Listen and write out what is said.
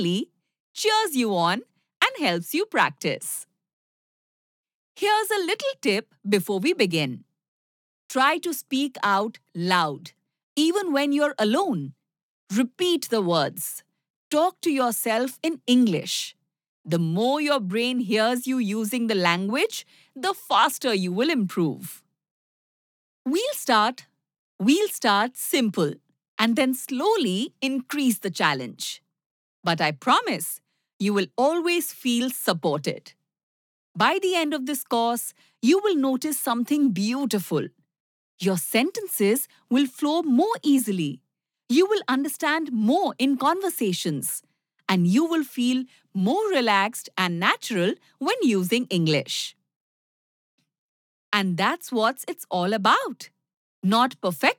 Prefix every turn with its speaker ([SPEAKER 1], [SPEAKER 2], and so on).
[SPEAKER 1] cheers you on and helps you practice. Here's a little tip before we begin. Try to speak out loud, even when you're alone. Repeat the words. Talk to yourself in English. The more your brain hears you using the language, the faster you will improve. We'll start simple and then slowly increase the challenge. But I promise you will always feel supported. By the end of this course, you will notice something beautiful. Your sentences will flow more easily. You will understand more in conversations. And you will feel more relaxed and natural when using English. And that's what it's all about. Not perfection.